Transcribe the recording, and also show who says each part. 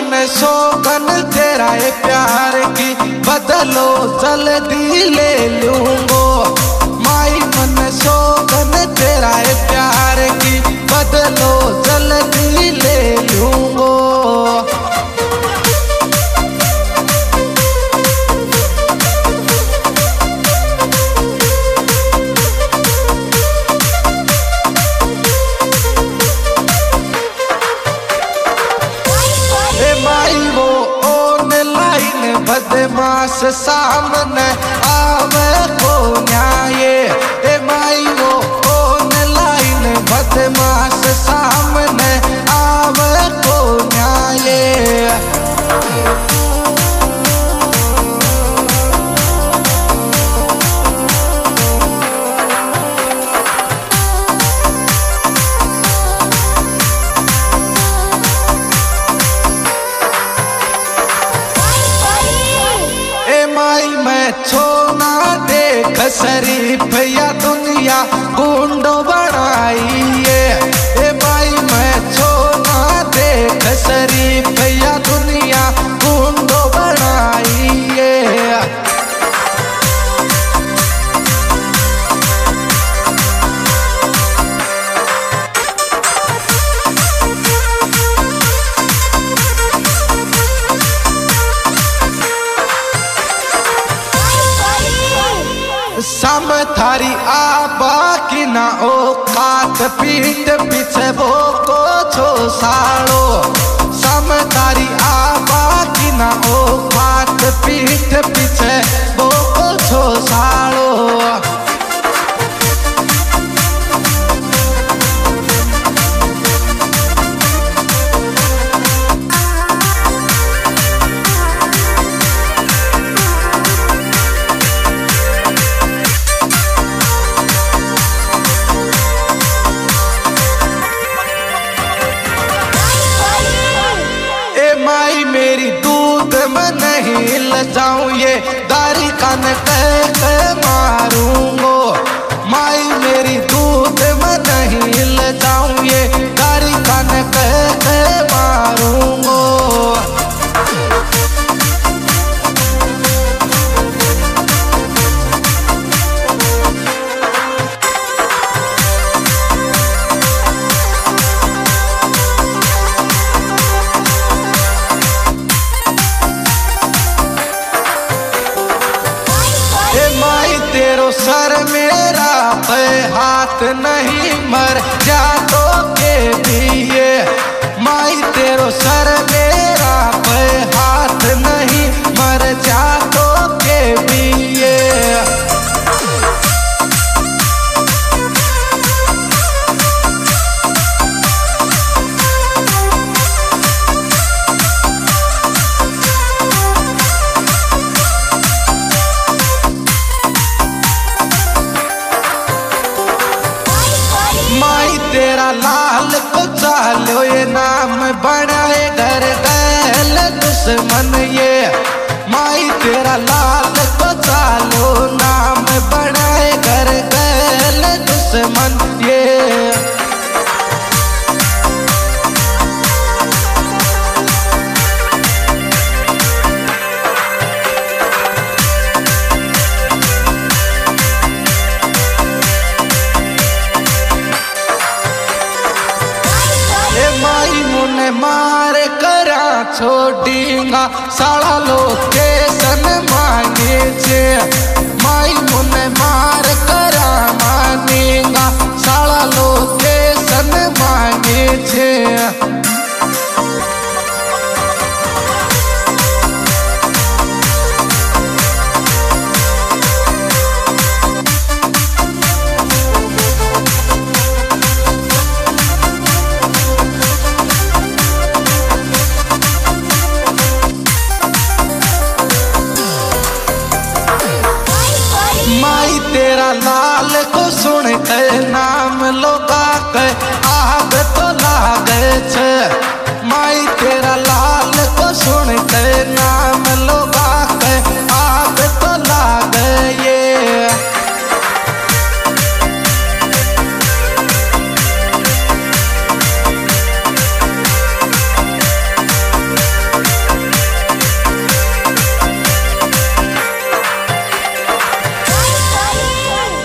Speaker 1: मन शोगन तेरा है प्यार की, बदलो जल्दी ले लूंगो। माई मन शोगन तेरा है प्यार की, बदलो जल्दी ले लूंगो। बदमाश सामने आवे को न्याय, ए माई वो ऑनलाइन बदमाश सामने आवे को न्याय। मैं छोना देख शरीफ या दुनिया गुंडो बनाइए। ए भाई मैं छोना देख शरीफ या दुनिया गुंडो बनाइए। सम थारी आबा की ना औकात, पीठ पीछे वो को छो साड़ो। सम थारी आबा की ना औकात, पीठ पीछे वो को छो साड़ो। माई मेरी दूध में नहीं लजाऊं, ये दारी कान कह मारूंगो। माई मेरी दूध में नहीं लजाऊं, ये दारी कान कह मारूंगो। तेरो सर मेरा पे हाथ नहीं, मर जा तो के दिए। माई तेरो सर मेरा पे हाथ नहीं, मर जा तो के दिए। तेरा लाल को चालो ये नाम बनाए घर गैल दुश्मन ये। माई तेरा लाल को चालो नाम बनाए घर गैल दुश्मन ये। मार करा छोड़ीगा साला लोकेशन मांगे छे। माई मुने मार करा मानेगा साला लोके